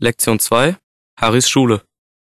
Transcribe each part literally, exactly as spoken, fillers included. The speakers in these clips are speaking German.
Lektion zwei. Harrys Schule.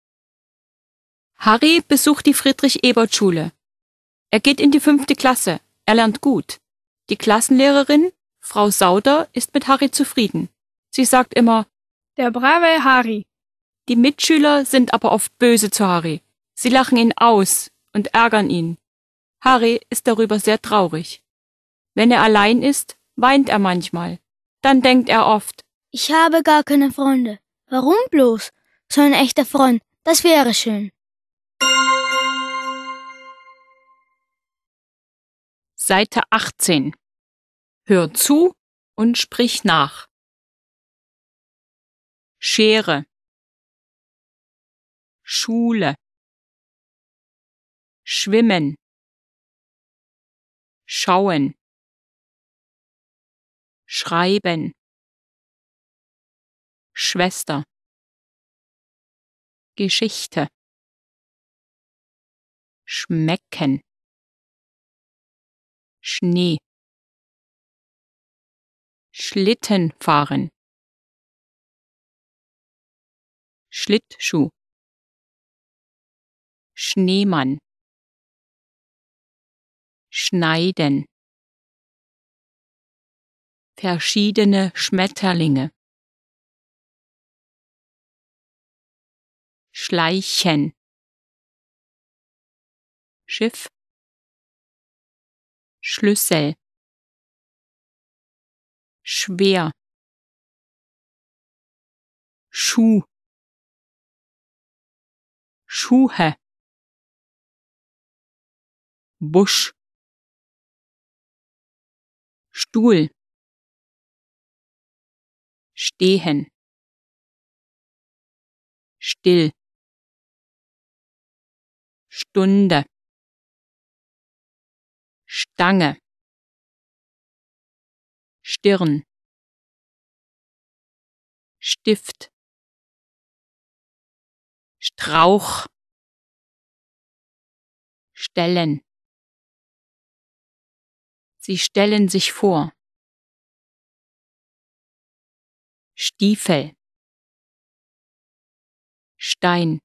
Harry besucht die Friedrich-Ebert-Schule. Er geht in die fünfte Klasse. Er lernt gut. Die Klassenlehrerin, Frau Sauder, ist mit Harry zufrieden. Sie sagt immer, Der brave Harry. die Mitschüler sind aber oft böse zu Harry. Sie lachen ihn aus und ärgern ihn. Harry ist darüber sehr traurig. Wenn er allein ist, weint er manchmal. Dann denkt er oft, Ich habe gar keine Freunde. Warum bloß? So ein echter Freund, das wäre schön. Seite achtzehn. Hör zu und sprich nach. Schere. Schule. Schwimmen. Schauen. Schreiben. Schwester. Geschichte. Schmecken. Schnee. Schlitten fahren. Schlittschuh. Schneemann. Schneiden. Verschiedene Schmetterlinge. Schleichen. Schiff. Schlüssel. Schwer. Schuh. Schuhe. Busch. Stuhl. Stehen. Still. Stunde. Stange. Stirn. Stift. Strauch. Stellen. Sie stellen sich vor. Stiefel. Stein.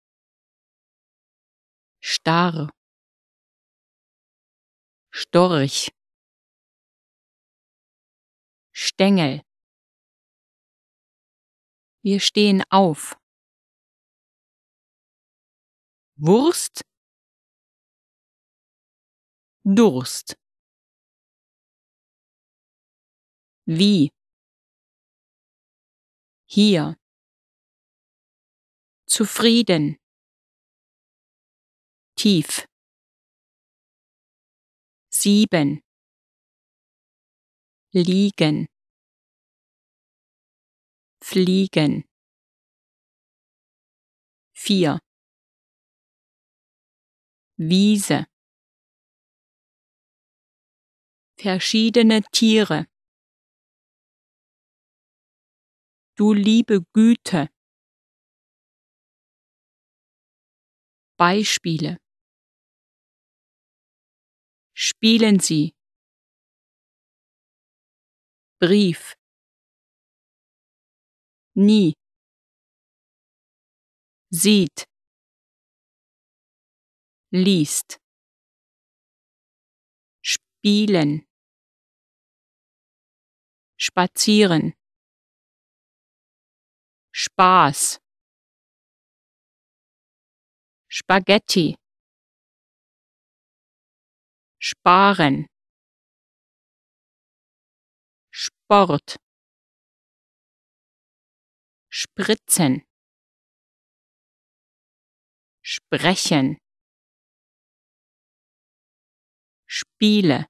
Starr. Storch. Stängel. Wir stehen auf. Wurst. Durst. Wie. Hier. Zufrieden. Tief. Sieben. Liegen. Fliegen. Vier. Wiese. Verschiedene Tiere. Du liebe Güte. Beispiele. Spielen Sie. Brief. Nie. Sieht. Liest. Spielen. Spazieren. Spaß. Spaghetti. Sparen. Sport. Spritzen. Sprechen. Spiele.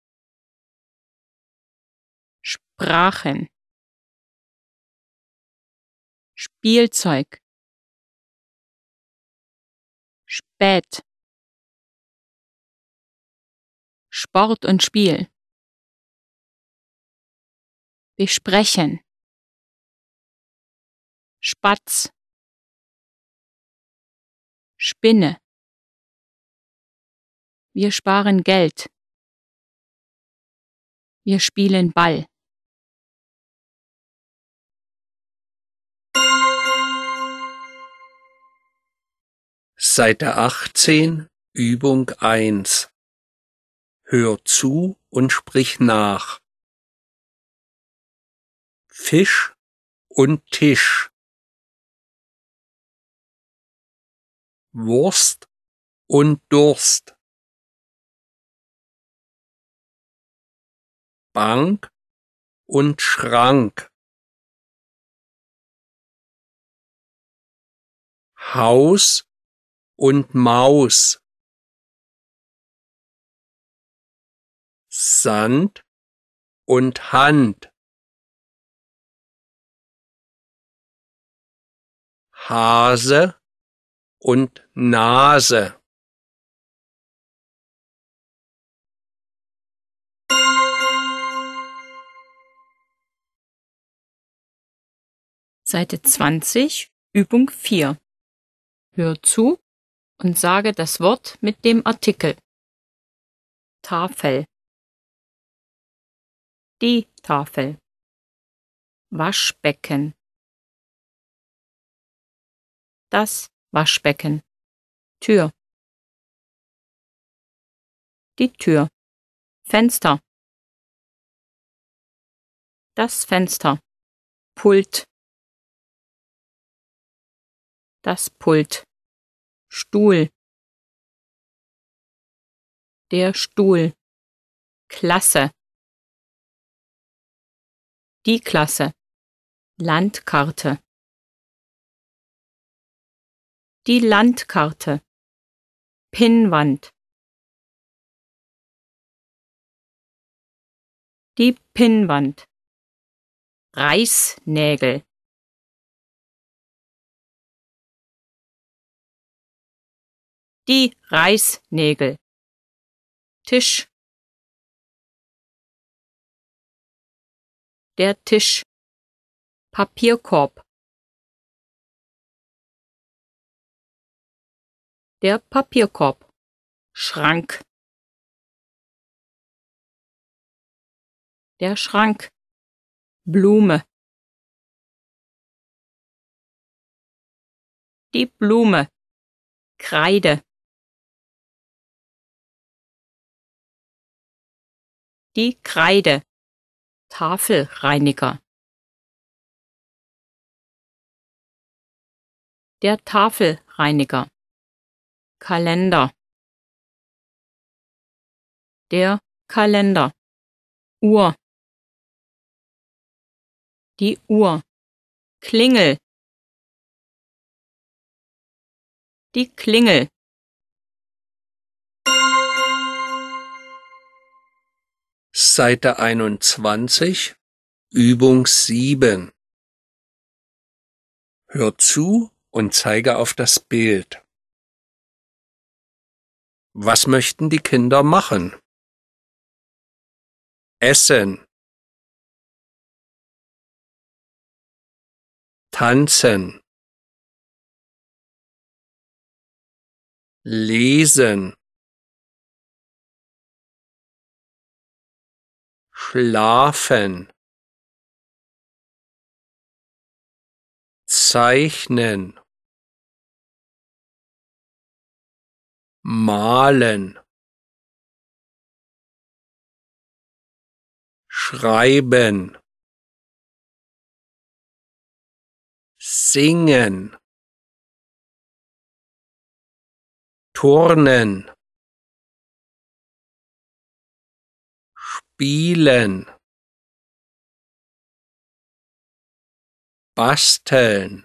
Sprachen. Spielzeug. Spät. Sport und Spiel. Besprechen. Spatz. Spinne. Wir sparen Geld. Wir spielen Ball. Seite achtzehn, Übung eins. Hör zu und sprich nach. Fisch und Tisch. Wurst und Durst. Bank und Schrank. Haus und Maus. Sand und Hand. Hase und Nase. Seite zwanzig, Übung vier. Hör zu und sage das Wort mit dem Artikel. Tafel. Die Tafel. Waschbecken. Das Waschbecken. Tür. Die Tür. Fenster. Das Fenster. Pult. Das Pult. Stuhl. Der Stuhl. Klasse. Die Klasse. Landkarte. Die Landkarte. Pinnwand. Die Pinnwand. Reißnägel. Die Reißnägel. Tisch. Der Tisch. Papierkorb. Der Papierkorb. Schrank. Der Schrank. Blume. Die Blume. Kreide. Die Kreide. Tafelreiniger. Der Tafelreiniger. Kalender. Der Kalender. Uhr. Die Uhr. Klingel. Die Klingel. Seite einundzwanzig, Übung sieben. Hör zu und zeige auf das Bild. Was möchten die Kinder machen? Essen. Tanzen. Lesen. Schlafen. Zeichnen. Malen. Schreiben. Singen. Turnen. Spielen. Basteln.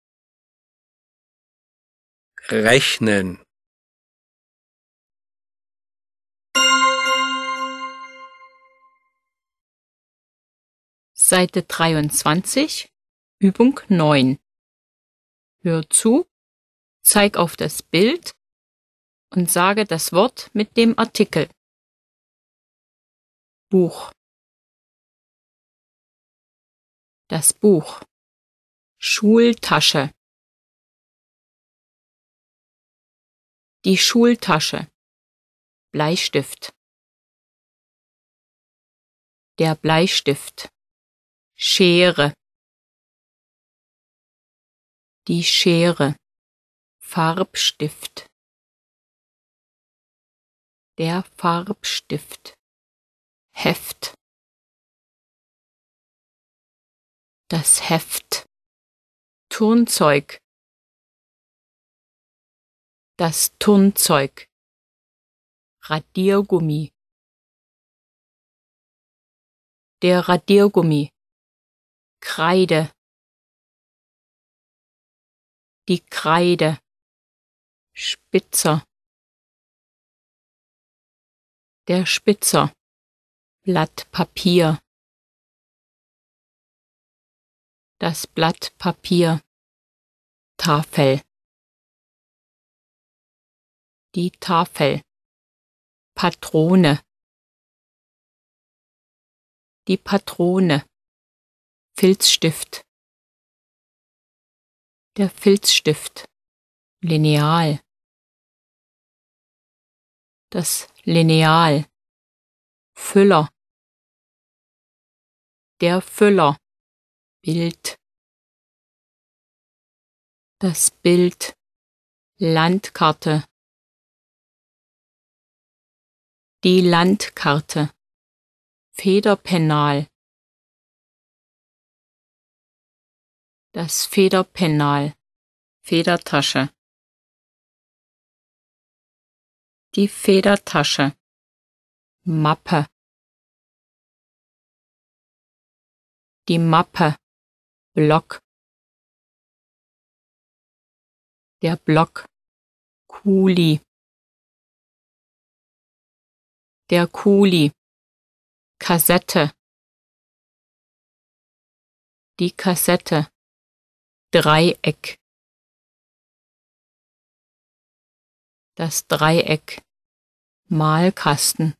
Rechnen. Seite dreiundzwanzig, Übung neun. Hör zu, zeig auf das Bild und sage das Wort mit dem Artikel. Buch. Das Buch. Schultasche. Die Schultasche. Bleistift. Der Bleistift. Schere. Die Schere. Farbstift. Der Farbstift. Heft. Das Heft. Turnzeug. Das Turnzeug. Radiergummi. Der Radiergummi. Kreide. Die Kreide. Spitzer. Der Spitzer. Blatt Papier. Das Blatt Papier. Tafel. Die Tafel. Patrone. Die Patrone. Filzstift. Der Filzstift. Lineal. Das Lineal. Füller. Der Füller. Bild. Das Bild. Landkarte. Die Landkarte. Federpennal. Das Federpennal. Federtasche. Die Federtasche. Mappe. Die Mappe. Block. Der Block. Kuli. Der Kuli. Kassette. Die Kassette. Dreieck. Das Dreieck. Malkasten.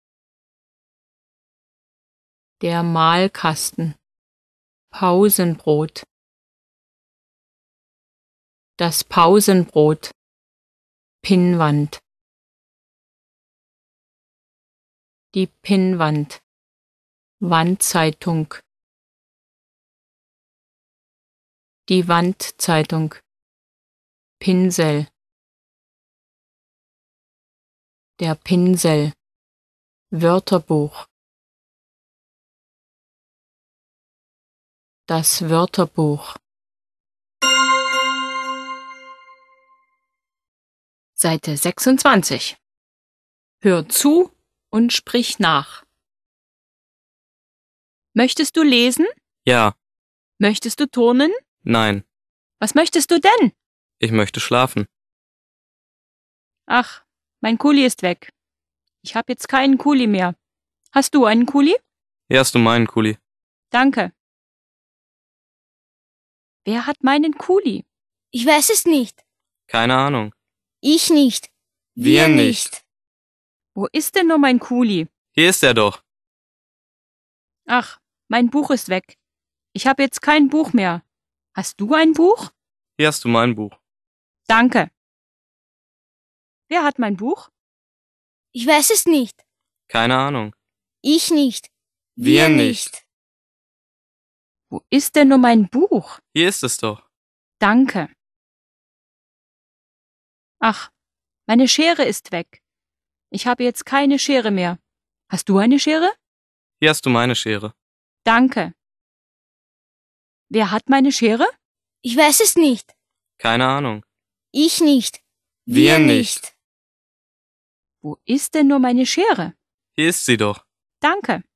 Der Malkasten. Pausenbrot. Das Pausenbrot. Pinnwand. Die Pinnwand. Wandzeitung. Die Wandzeitung. Pinsel. Der Pinsel. Wörterbuch. Das Wörterbuch. Seite sechsundzwanzig. Hör zu und sprich nach. Möchtest du lesen? Ja. Möchtest du turnen? Nein. Was möchtest du denn? Ich möchte schlafen. Ach, mein Kuli ist weg. Ich habe jetzt keinen Kuli mehr. Hast du einen Kuli? Hier hast du meinen Kuli. Danke. Wer hat meinen Kuli? Ich weiß es nicht. Keine Ahnung. Ich nicht. Wir nicht. Wo ist denn nur mein Kuli? Hier ist er doch. Ach, mein Buch ist weg. Ich habe jetzt kein Buch mehr. Hast du ein Buch? Hier hast du mein Buch. Danke. Wer hat mein Buch? Ich weiß es nicht. Keine Ahnung. Ich nicht. Wir nicht. Wo ist denn nur mein Buch? Hier ist es doch. Danke. Ach, meine Schere ist weg. Ich habe jetzt keine Schere mehr. Hast du eine Schere? Hier hast du meine Schere. Danke. Wer hat meine Schere? Ich weiß es nicht. Keine Ahnung. Ich nicht. Wir nicht. Wo ist denn nur meine Schere? Hier ist sie doch. Danke.